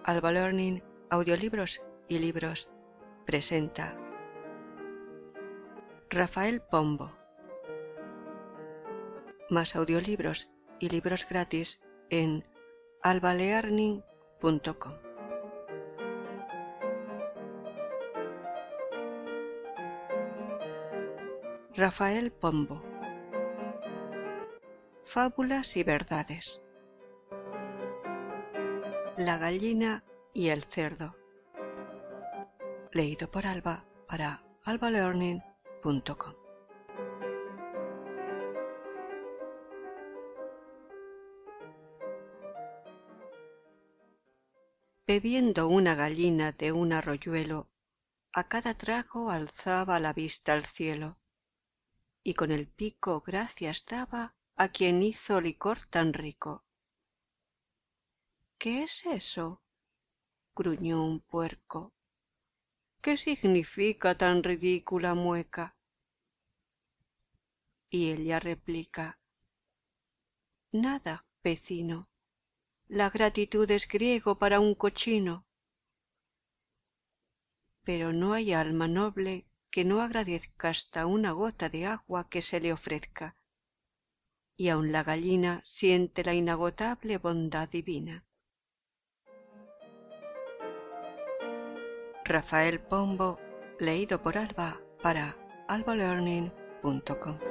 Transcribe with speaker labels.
Speaker 1: Alba Learning, Audiolibros y Libros presenta Rafael Pombo. Más audiolibros y libros gratis en albalearning.com. Rafael Pombo. Fábulas y verdades. La gallina y el cerdo. Leído por Alba para albalearning.com. Bebiendo una gallina de un arroyuelo, a cada trago alzaba la vista al cielo, y con el pico gracias daba a quien hizo licor tan rico. ¿Qué es eso?, gruñó un puerco. ¿Qué significa tan ridícula mueca? Y ella replica: nada, vecino, la gratitud es griego para un cochino. Pero no hay alma noble que no agradezca hasta una gota de agua que se le ofrezca, y aun la gallina siente la inagotable bondad divina. Rafael Pombo, leído por Alba para albalearning.com.